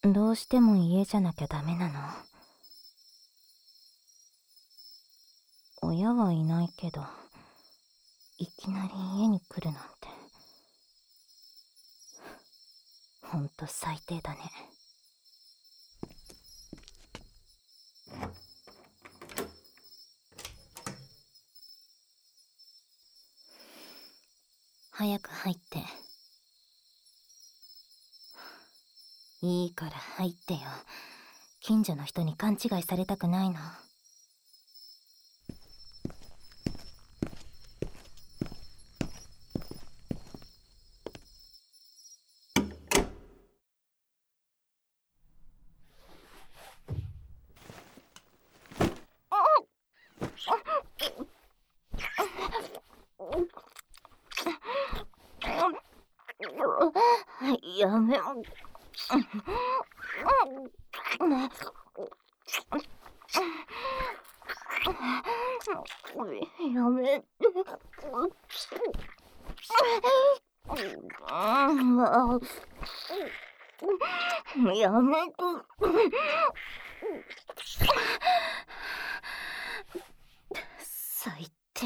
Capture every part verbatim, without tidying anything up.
どうしても家じゃなきゃダメなの？親はいないけど、いきなり家に来るなんて。ほんと最低だね。早く入って。いいから入ってよ。近所の人に勘違いされたくないの。やめやめて。やめて。最低。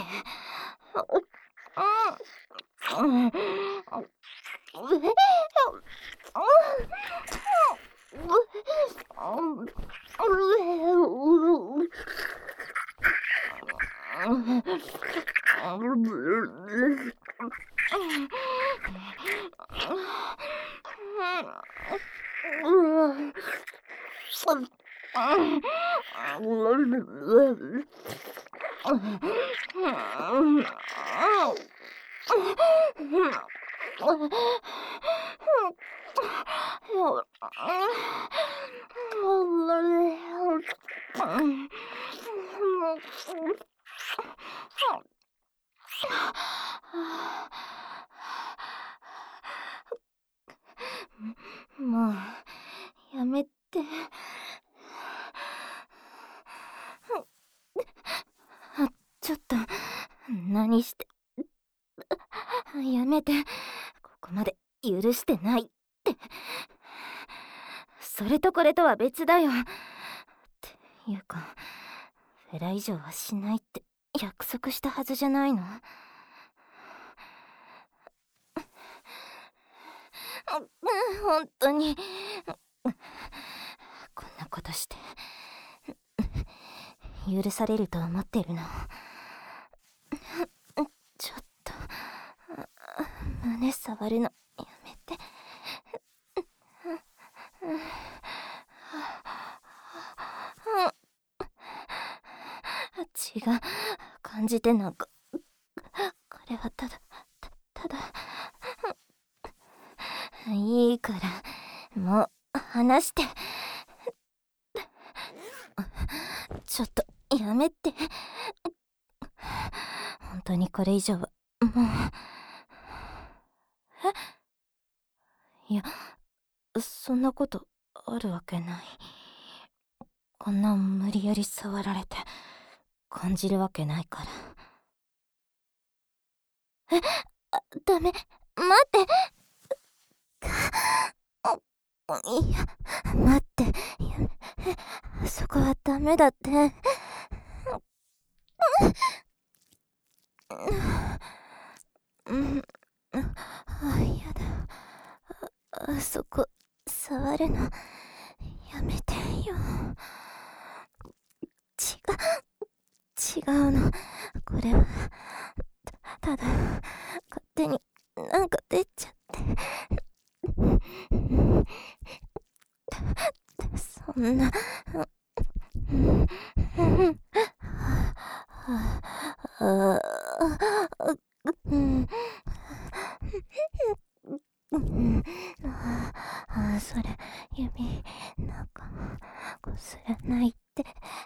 もうやめて。あ、ちょっと何して。やめて。ここまで許してないって。それとこれとは別だよ。っていうか、フェラ以上はしないって約束したはずじゃないの？本当にこんなことして許されると思ってるの？ちょっと胸触るのやめて。血が感じてなんか、これはただたただいいからもう話して。ちょっとやめて。本当にこれ以上はもう。え？いや、そんなことあるわけない。こんな無理やり触られて感じるわけないから。え、ダメ、待って。いや、待って。いや、そこはダメだって。うん、あ、やだ。あそこ触るのやめてよ。違う違うの。これはただ勝手になんか出ちゃって。そんな。あ、それ指なんかこすらないって。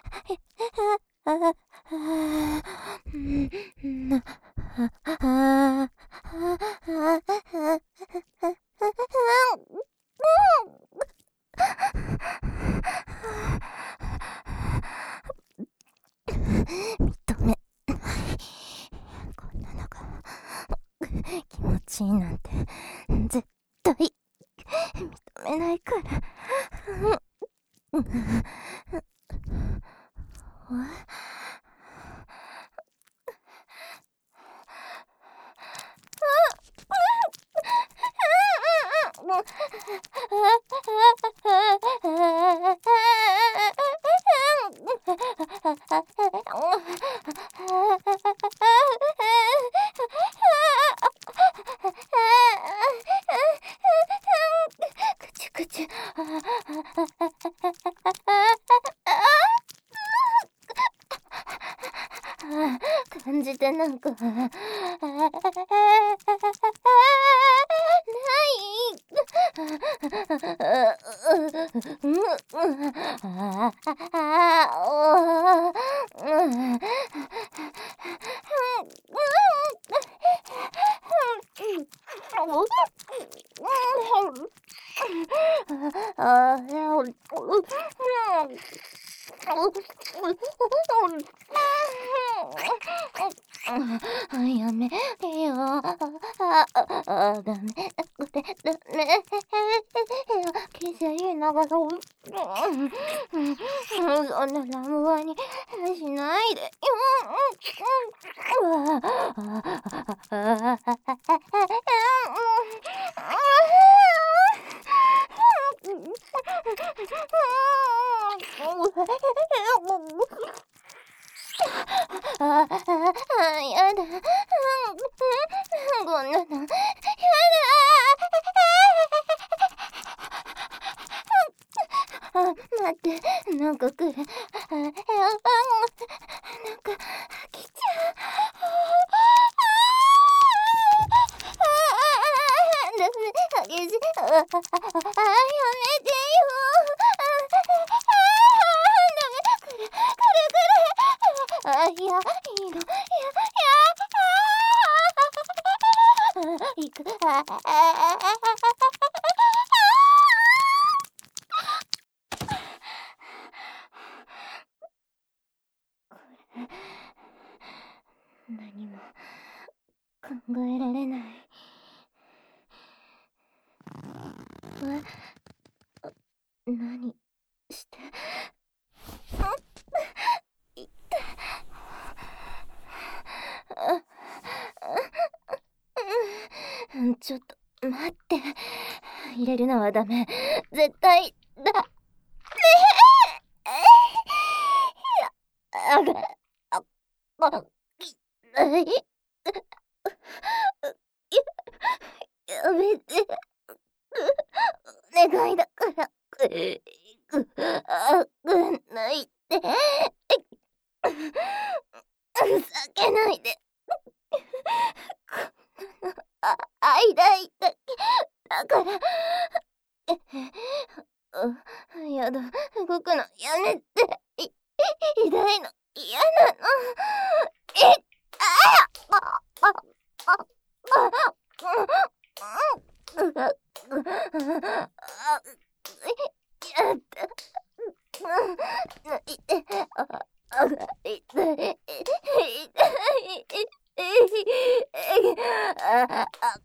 認めない。こんなのが気持ちいいなんて絶対認めないから。 くちゅくちゅ。感じてなんかないやめてよ。あ、ダメ。これダメ。キス言いながら、そんなラムワにしないでよ。ああ、やだ。こんなの、やだ。あ、待って、なんか来る。あ、なんか、来ちゃう。ダメ、激しい。あ、やめてよ。あ、いや、いいの、いや、いや、行く。ああ、何も考えられない。え、何して。ちょっと待って。入れるのはダメ。絶対だ。ねえ。あが、あ、あ、い、やめて。お願いだから。あ、ないで。ふざけないで。こんなの、あ、間いだけだから。あ、やだ。動くのやめて。い、痛いの嫌なの。え、ああ、あ、あ、あ、やだ。痛い。あ、痛い。痛い。あ、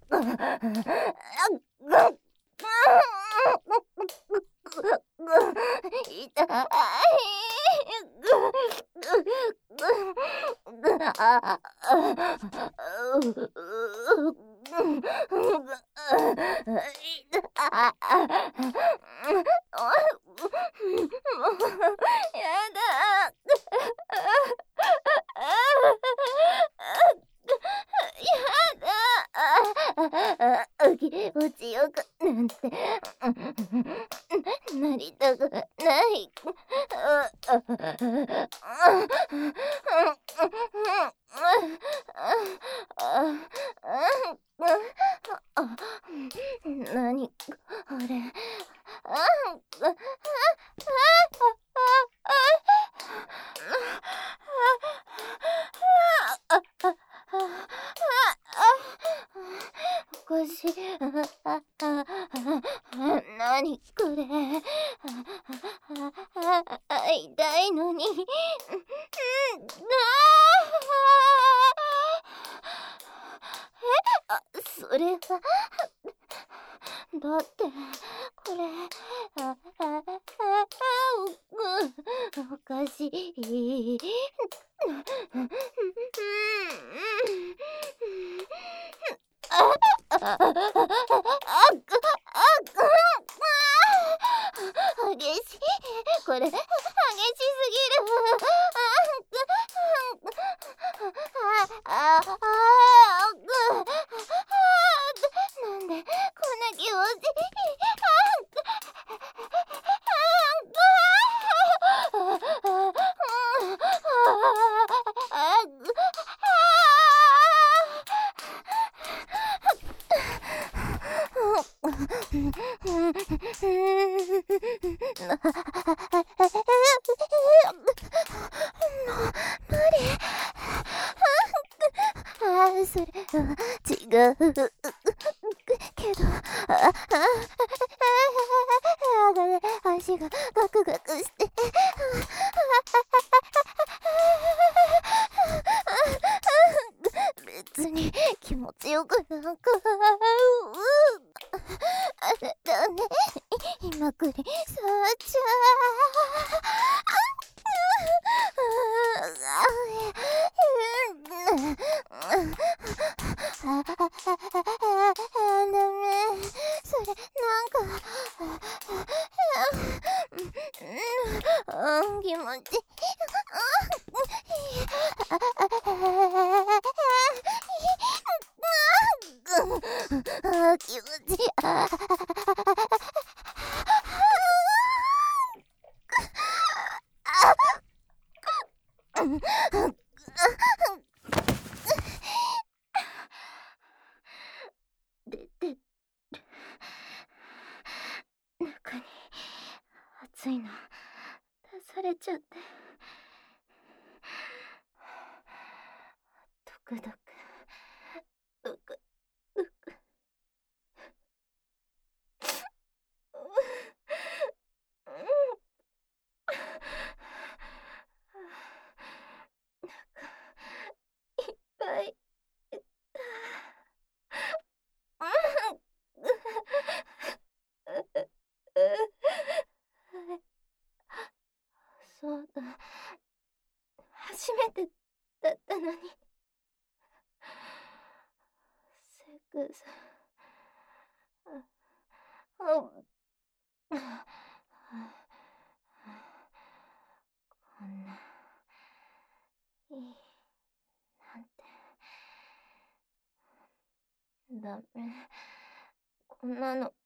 落ちようかなんてなりたくない。何これ。おかしい。何これ。痛いのに。え、あ、それはだってこれああおかしい。あああああああ、ぐなんでこんな気持ちいい。ああ、それは違うけど、ああ、あが足がガクガクして、別に気持ちよくなんか、あれだね、今くりさあちゃあ、ダメ、それなんか、うん、気持ちあ、気持ちいい。あ出てる。中に熱いの出されちゃって、ドクドクドクドク。いっぱいそうだ、初めてだったのに。セクサ、あ、こんないいなんて。ダメ、こんなの